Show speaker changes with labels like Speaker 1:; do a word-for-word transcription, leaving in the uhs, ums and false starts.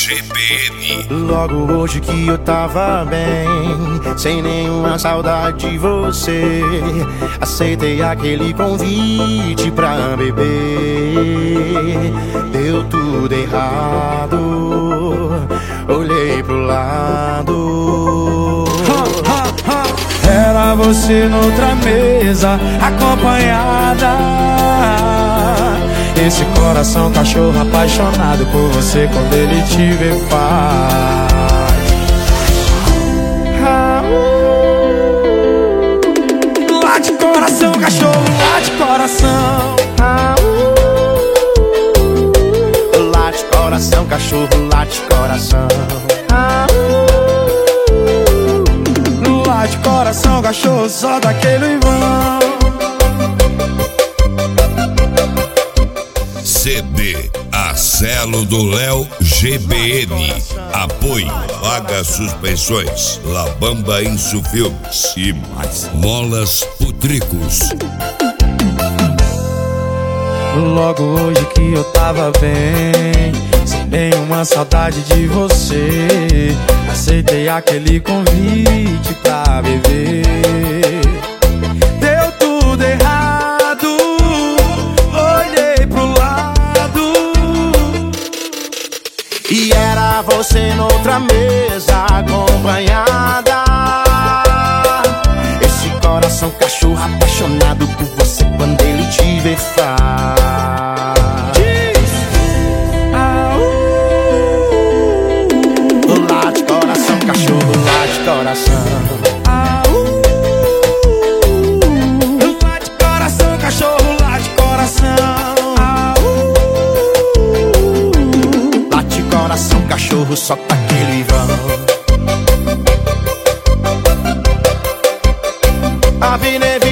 Speaker 1: G B N.
Speaker 2: Logo hoje que eu tava bem, sem nenhuma saudade de você, aceitei aquele convite pra beber. Deu tudo errado, olhei pro lado. Era você noutra mesa, acompanhada. Esse coração cachorro apaixonado por você, quando ele te vê faz. Ah, uh, late coração, cachorro, late coração. Ah, uh, late coração, cachorro, late coração. Ah, uh, late coração, cachorro, só daquele vão.
Speaker 1: C D Acelo do Léo G B N. Apoio Vaga Suspensões, La Bamba Insu Filmes e mais. Molas Putricos.
Speaker 2: Logo hoje que eu tava bem, sem nenhuma saudade de você, aceitei aquele convite pra beber. Deu tudo errado, olhei pro lado, e era você noutra mesa, acompanhada. Esse coração cachorro apaixonado por você, quando ele te vê faz. Ah, uh, late coração, cachorro, late coração. Ah, uh, late coração, cachorro, late coração. Ah, uh, late coração, cachorro, só tá aquele vão. A vida é